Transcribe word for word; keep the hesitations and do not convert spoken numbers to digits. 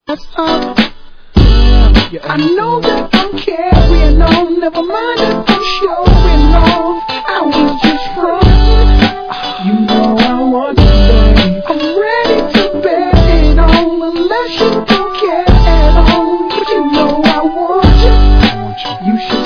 up. I know that I'm carrying on. Never mind if I'm showing off. I was just frontin'. You know I want you, babe. I'm ready to bet it on, unless you don't care at all. But you know I want you. You should.